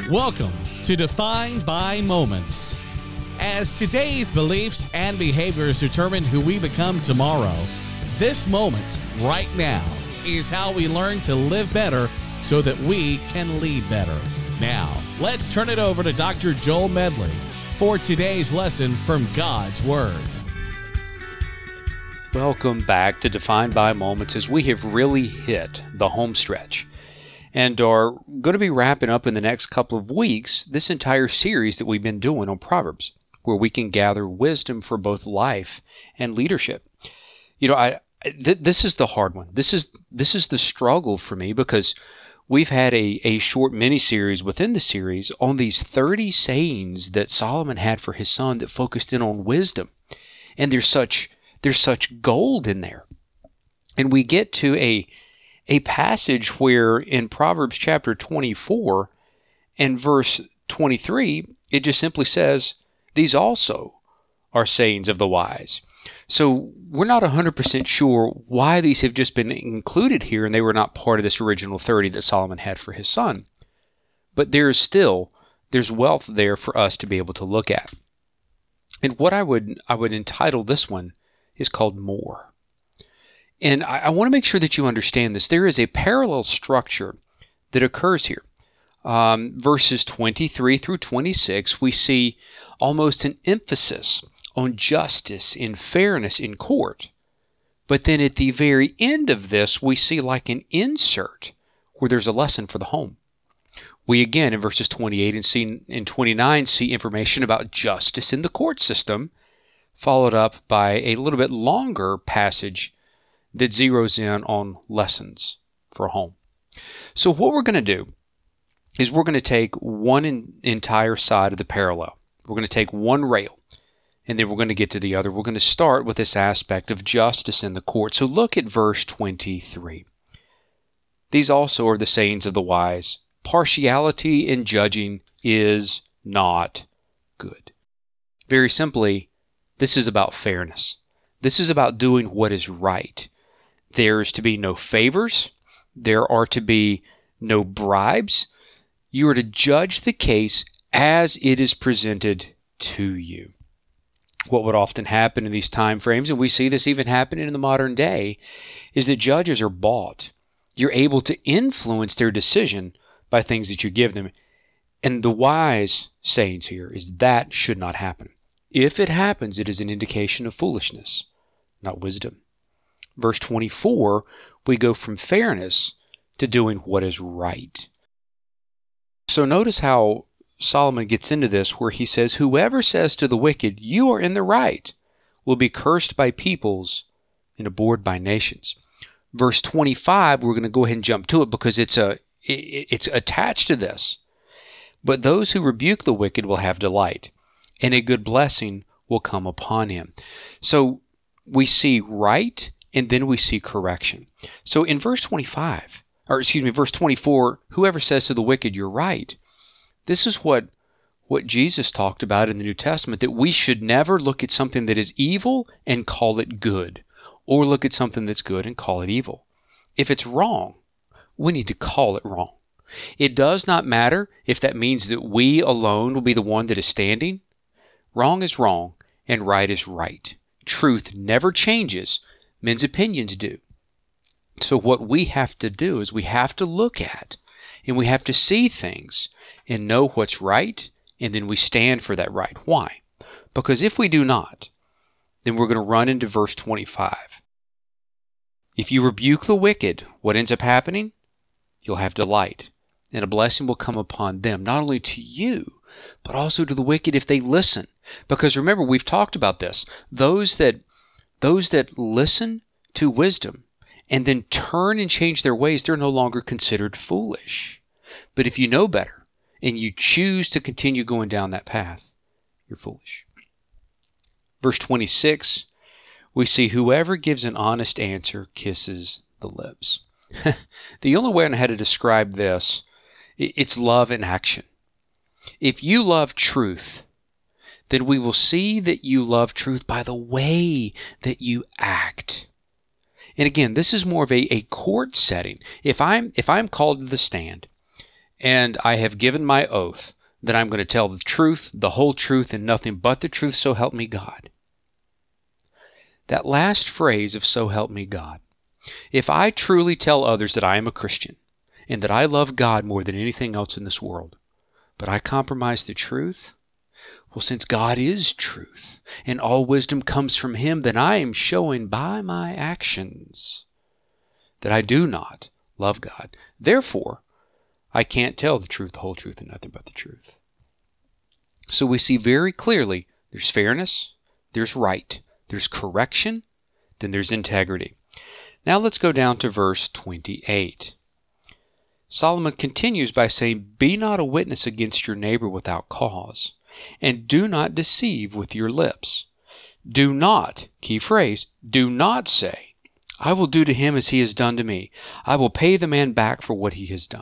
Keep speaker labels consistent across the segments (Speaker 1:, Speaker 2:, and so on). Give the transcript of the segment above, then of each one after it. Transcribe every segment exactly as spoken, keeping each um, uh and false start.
Speaker 1: Welcome to Defined by Moments. As today's beliefs and behaviors determine who we become tomorrow, this moment right now is how we learn to live better so that we can lead better. Now, let's turn it over to Doctor Joel Medley for today's lesson from God's Word.
Speaker 2: Welcome back to Defined by Moments as we have really hit the home stretch and are going to be wrapping up in the next couple of weeks this entire series that we've been doing on Proverbs, where we can gather wisdom for both life and leadership. You know, I th- this is the hard one. This is this is the struggle for me because we've had a, a short mini-series within the series on these thirty sayings that Solomon had for his son that focused in on wisdom. And there's such there's such gold in there. And we get to a a passage where in Proverbs chapter twenty-four and verse twenty-three, it just simply says, these also are sayings of the wise. So we're not one hundred percent sure why these have just been included here and they were not part of this original thirty that Solomon had for his son. But there is still, there's wealth there for us to be able to look at. And what I would I would entitle this one is called More. And I, I want to make sure that you understand this. There is a parallel structure that occurs here. Um, verses twenty-three through twenty-six, we see almost an emphasis on justice and fairness in court. But then at the very end of this, we see like an insert where there's a lesson for the home. We again, in verses twenty-eight and see, in twenty-nine, see information about justice in the court system, followed up by a little bit longer passage that zeroes in on lessons for home. So what we're going to do is we're going to take one in, entire side of the parallel. We're going to take one rail, and then we're going to get to the other. We're going to start with this aspect of justice in the court. So look at verse twenty-three. These also are the sayings of the wise. Partiality in judging is not good. Very simply, this is about fairness. This is about doing what is right. There is to be no favors. There are to be no bribes. You are to judge the case as it is presented to you. What would often happen in these time frames, and we see this even happening in the modern day, is that judges are bought. You're able to influence their decision by things that you give them. And the wise sayings here is that should not happen. If it happens, it is an indication of foolishness, not wisdom. Verse twenty-four, we go from fairness to doing what is right. So notice how Solomon gets into this where he says, whoever says to the wicked, you are in the right, will be cursed by peoples and abhorred by nations. Verse twenty-five, we're going to go ahead and jump to it because it's a it, it's attached to this. But those who rebuke the wicked will have delight, and a good blessing will come upon him. So we see right, and then we see correction. So in verse twenty-five, or excuse me, verse twenty-four, whoever says to the wicked, you're right. This is what, what Jesus talked about in the New Testament, that we should never look at something that is evil and call it good, or look at something that's good and call it evil. If it's wrong, we need to call it wrong. It does not matter if that means that we alone will be the one that is standing. Wrong is wrong, and right is right. Truth never changes. Men's opinions do. So what we have to do is we have to look at and we have to see things and know what's right, and then we stand for that right. Why? Because if we do not, then we're going to run into verse twenty-five. If you rebuke the wicked, what ends up happening? You'll have delight, and a blessing will come upon them, not only to you, but also to the wicked if they listen. Because remember, we've talked about this. Those that those that listen to wisdom and then turn and change their ways, they're no longer considered foolish. But if you know better and you choose to continue going down that path, you're foolish. Verse twenty-six, we see whoever gives an honest answer kisses the lips. The only way I know how to describe this, it's love in action. If you love truth, then we will see that you love truth by the way that you act. And again, this is more of a, a court setting. If I'm if I'm called to the stand And I have given my oath that I'm going to tell the truth, the whole truth, and nothing but the truth, so help me God. That last phrase of so help me God. If I truly tell others that I am a Christian and that I love God more than anything else in this world, but I compromise the truth, well, since God is truth and all wisdom comes from Him, then I am showing by my actions that I do not love God. Therefore, I can't tell the truth, the whole truth, and nothing but the truth. So we see very clearly there's fairness, there's right, there's correction, then there's integrity. Now let's go down to verse twenty-eight. Solomon continues by saying, "Be not a witness against your neighbor without cause, and do not deceive with your lips. Do not," key phrase, "do not say, I will do to him as he has done to me. I will pay the man back for what he has done."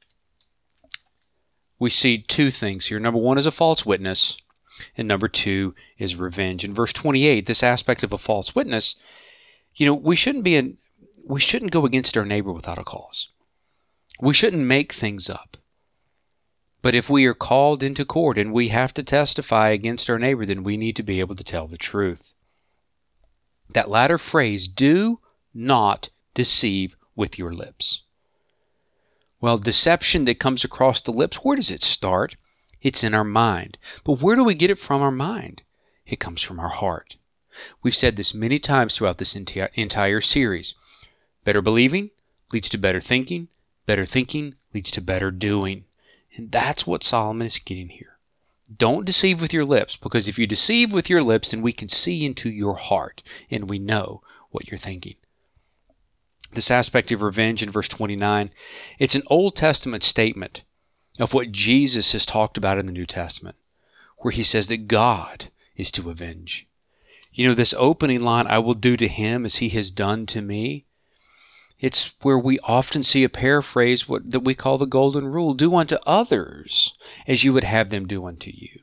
Speaker 2: We see two things here. Number one is a false witness, and number two is revenge. In verse twenty-eight, this aspect of a false witness, you know, we shouldn't be an, we shouldn't go against our neighbor without a cause. We shouldn't make things up. But if we are called into court and we have to testify against our neighbor, then we need to be able to tell the truth. That latter phrase, do not deceive with your lips. Well, deception that comes across the lips, where does it start? It's in our mind. But where do we get it from our mind? It comes from our heart. We've said this many times throughout this enti- entire series. Better believing leads to better thinking. Better thinking leads to better doing. And that's what Solomon is getting here. Don't deceive with your lips, because if you deceive with your lips, then we can see into your heart and we know what you're thinking. This aspect of revenge in verse twenty-nine, it's an Old Testament statement of what Jesus has talked about in the New Testament, where he says that God is to avenge. You know, this opening line, I will do to him as he has done to me, it's where we often see a paraphrase what, that we call the golden rule, do unto others as you would have them do unto you.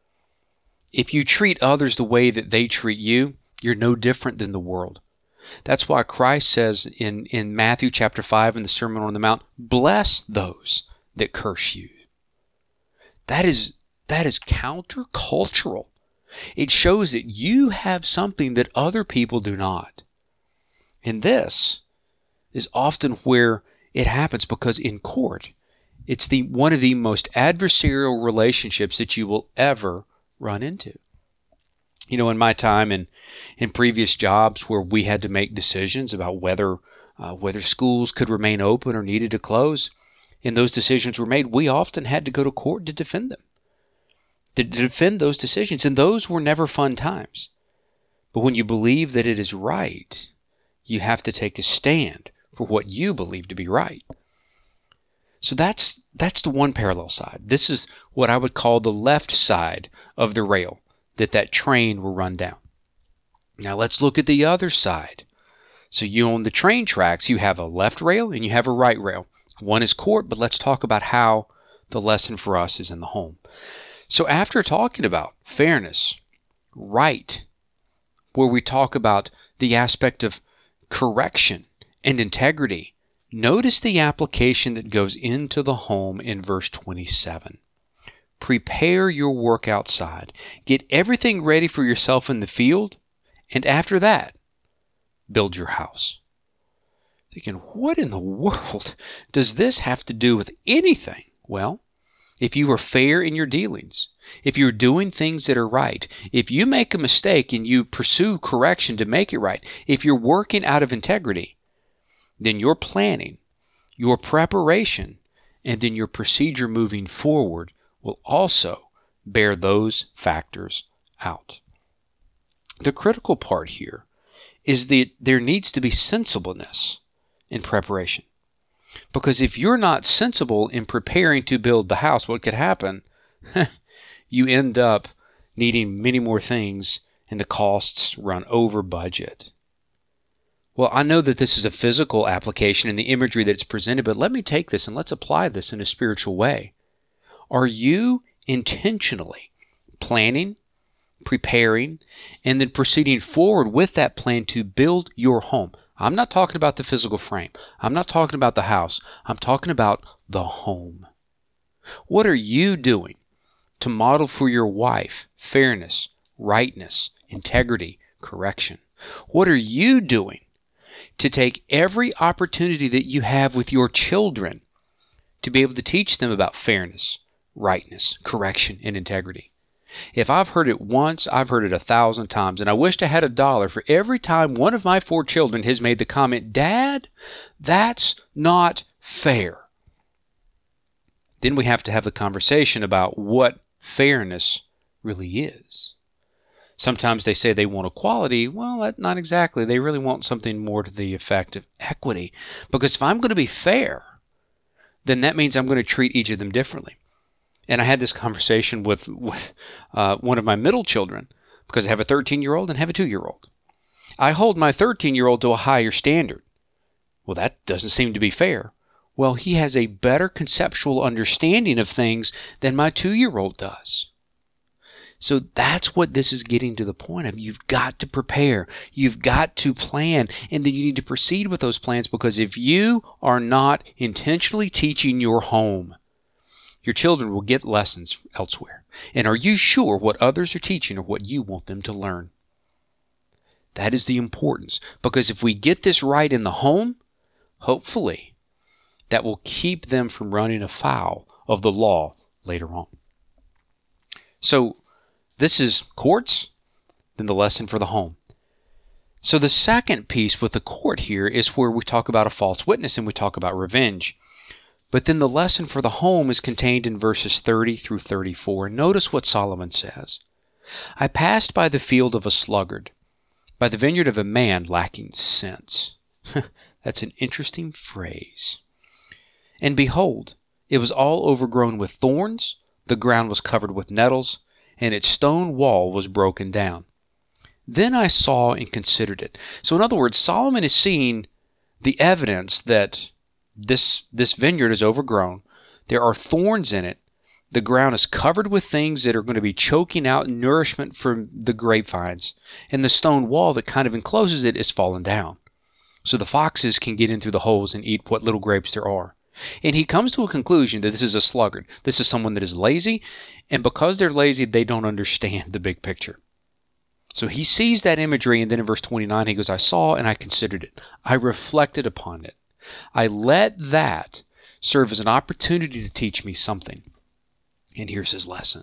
Speaker 2: If you treat others the way that they treat you, you're no different than the world. That's why Christ says in, in Matthew chapter five in the Sermon on the Mount, bless those that curse you. That is, that is countercultural. It shows that you have something that other people do not. And this is often where it happens, because in court, it's the one of the most adversarial relationships that you will ever run into. You know, in my time and in previous jobs where we had to make decisions about whether uh, whether schools could remain open or needed to close, and those decisions were made, we often had to go to court to defend them, to defend those decisions. And those were never fun times. But when you believe that it is right, you have to take a stand for what you believe to be right. So that's that's the one parallel side. This is what I would call the left side of the rail that that train will run down. Now let's look at the other side. So you on the train tracks, you have a left rail and you have a right rail. One is court, but let's talk about how the lesson for us is in the home. So after talking about fairness, right, where we talk about the aspect of correction and integrity, notice the application that goes into the home in verse twenty-seven. Prepare your work outside. Get everything ready for yourself in the field, and after that, build your house. Thinking, what in the world does this have to do with anything? Well, if you are fair in your dealings, if you're doing things that are right, if you make a mistake and you pursue correction to make it right, if you're working out of integrity, then your planning, your preparation, and then your procedure moving forward will also bear those factors out. The critical part here is that there needs to be sensibleness in preparation. Because if you're not sensible in preparing to build the house, what could happen? You end up needing many more things and the costs run over budget. Well, I know that this is a physical application in the imagery that's presented, but let me take this and let's apply this in a spiritual way. Are you intentionally planning, preparing, and then proceeding forward with that plan to build your home? I'm not talking about the physical frame. I'm not talking about the house. I'm talking about the home. What are you doing to model for your wife fairness, rightness, integrity, correction? What are you doing to take every opportunity that you have with your children to be able to teach them about fairness, rightness, correction, and integrity? If I've heard it once, I've heard it a thousand times, and I wished I had a dollar for every time one of my four children has made the comment, "Dad, that's not fair." Then we have to have the conversation about what fairness really is. Sometimes they say they want equality. Well, that, not exactly. They really want something more to the effect of equity. Because if I'm going to be fair, then that means I'm going to treat each of them differently. And I had this conversation with, with uh, one of my middle children, because I have a thirteen-year-old and have a two-year-old. I hold my thirteen-year-old to a higher standard. Well, that doesn't seem to be fair. Well, he has a better conceptual understanding of things than my two-year-old does. So that's what this is getting to the point of. You've got to prepare. You've got to plan. And then you need to proceed with those plans, because if you are not intentionally teaching your home, your children will get lessons elsewhere. And are you sure what others are teaching are what you want them to learn? That is the importance. Because if we get this right in the home, hopefully, that will keep them from running afoul of the law later on. So this is courts, then the lesson for the home. So the second piece with the court here is where we talk about a false witness and we talk about revenge. But then the lesson for the home is contained in verses thirty through thirty-four. Notice what Solomon says. I passed by the field of a sluggard, by the vineyard of a man lacking sense. That's an interesting phrase. And behold, it was all overgrown with thorns, the ground was covered with nettles, and its stone wall was broken down. Then I saw and considered it. So in other words, Solomon is seeing the evidence that this, this vineyard is overgrown. There are thorns in it. The ground is covered with things that are going to be choking out nourishment from the grapevines. And the stone wall that kind of encloses it is fallen down. So the foxes can get in through the holes and eat what little grapes there are. And he comes to a conclusion that this is a sluggard. This is someone that is lazy, and because they're lazy, they don't understand the big picture. So he sees that imagery, and then in verse twenty-nine, he goes, I saw and I considered it. I reflected upon it. I let that serve as an opportunity to teach me something. And here's his lesson.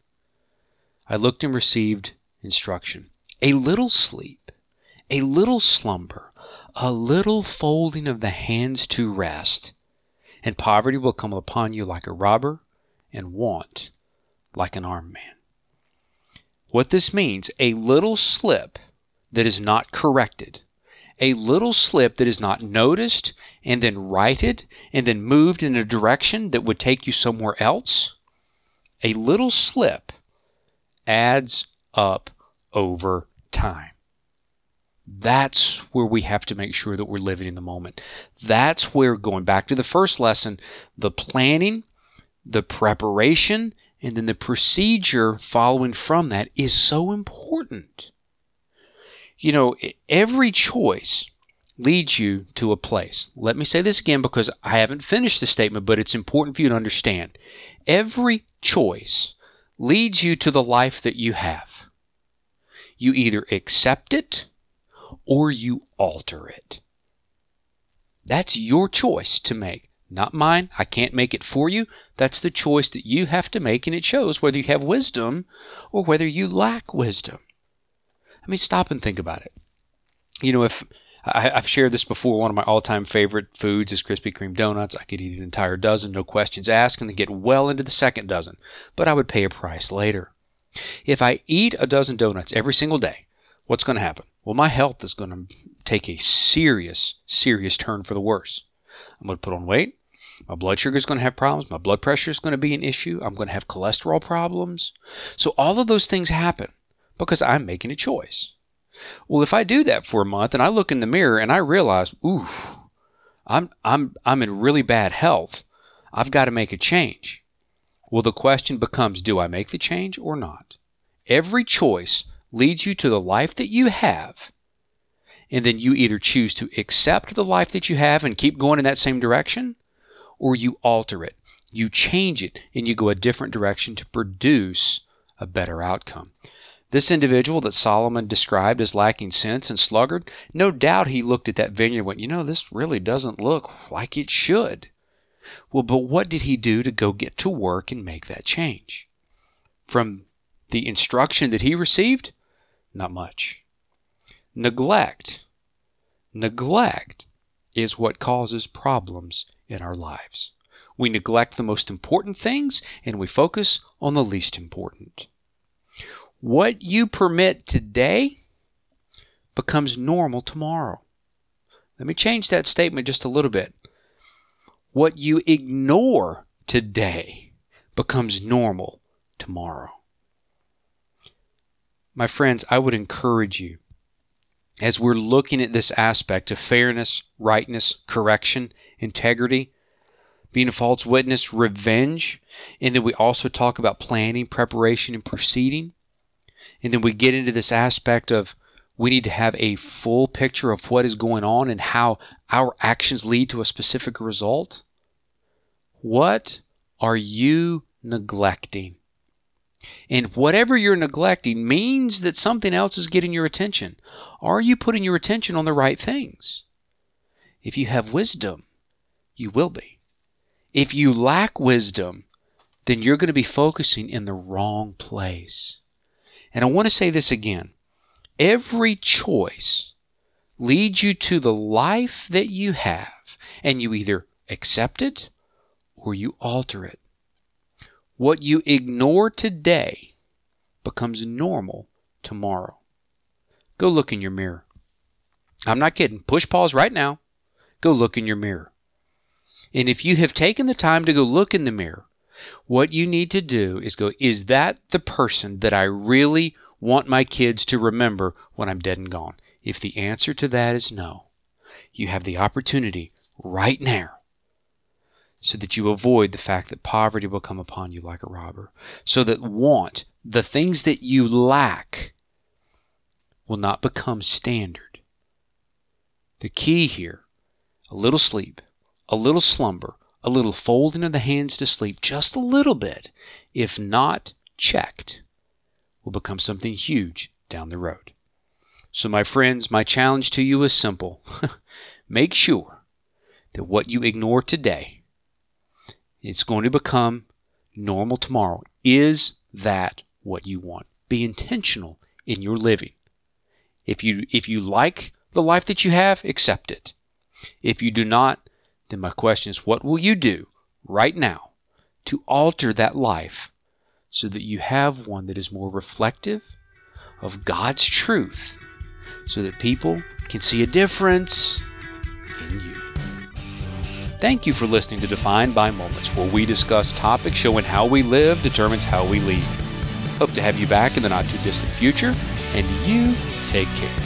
Speaker 2: I looked and received instruction. A little sleep, a little slumber, a little folding of the hands to rest, and poverty will come upon you like a robber, and want like an armed man. What this means, a little slip that is not corrected, a little slip that is not noticed and then righted and then moved in a direction that would take you somewhere else, a little slip adds up over time. That's where we have to make sure that we're living in the moment. That's where, going back to the first lesson, the planning, the preparation, and then the procedure following from that is so important. You know, every choice leads you to a place. Let me say this again because I haven't finished the statement, but it's important for you to understand. Every choice leads you to the life that you have. You either accept it or you alter it. That's your choice to make, not mine. I can't make it for you. That's the choice that you have to make, and it shows whether you have wisdom or whether you lack wisdom. I mean, stop and think about it. You know, if I, I've shared this before, one of my all-time favorite foods is Krispy Kreme donuts. I could eat an entire dozen, no questions asked, and then get well into the second dozen, but I would pay a price later. If I eat a dozen donuts every single day, what's going to happen? Well, my health is going to take a serious, serious turn for the worse. I'm going to put on weight. My blood sugar is going to have problems. My blood pressure is going to be an issue. I'm going to have cholesterol problems. So all of those things happen because I'm making a choice. Well, if I do that for a month and I look in the mirror and I realize, ooh, I'm I'm I'm in really bad health, I've got to make a change. Well, the question becomes, do I make the change or not? Every choice leads you to the life that you have, and then you either choose to accept the life that you have and keep going in that same direction, or you alter it. You change it and you go a different direction to produce a better outcome. This individual that Solomon described as lacking sense and sluggard, no doubt he looked at that vineyard and went, you know, this really doesn't look like it should. Well, but what did he do to go get to work and make that change? From the instruction that he received? Not much. Neglect. Neglect is what causes problems in our lives. We neglect the most important things and we focus on the least important. What you permit today becomes normal tomorrow. Let me change that statement just a little bit. What you ignore today becomes normal tomorrow. My friends, I would encourage you, as we're looking at this aspect of fairness, rightness, correction, integrity, being a false witness, revenge, and then we also talk about planning, preparation, and proceeding. And then we get into this aspect of we need to have a full picture of what is going on and how our actions lead to a specific result. What are you neglecting? And whatever you're neglecting means that something else is getting your attention. Are you putting your attention on the right things? If you have wisdom, you will be. If you lack wisdom, then you're going to be focusing in the wrong place. And I want to say this again. Every choice leads you to the life that you have, and you either accept it or you alter it. What you ignore today becomes normal tomorrow. Go look in your mirror. I'm not kidding. Push pause right now. Go look in your mirror. And if you have taken the time to go look in the mirror, what you need to do is go, is that the person that I really want my kids to remember when I'm dead and gone? If the answer to that is no, you have the opportunity right now so that you avoid the fact that poverty will come upon you like a robber, so that want, the things that you lack, will not become standard. The key here, a little sleep, a little slumber, a little folding of the hands to sleep, just a little bit, if not checked, will become something huge down the road. So my friends, my challenge to you is simple. Make sure that what you ignore today, it's going to become normal tomorrow. Is that what you want? Be intentional in your living. If you if you like the life that you have, accept it. If you do not, then my question is, what will you do right now to alter that life so that you have one that is more reflective of God's truth, so that people can see a difference in you? Thank you for listening to Defined by Moments, where we discuss topics showing how we live determines how we lead. Hope to have you back in the not too distant future, and you take care.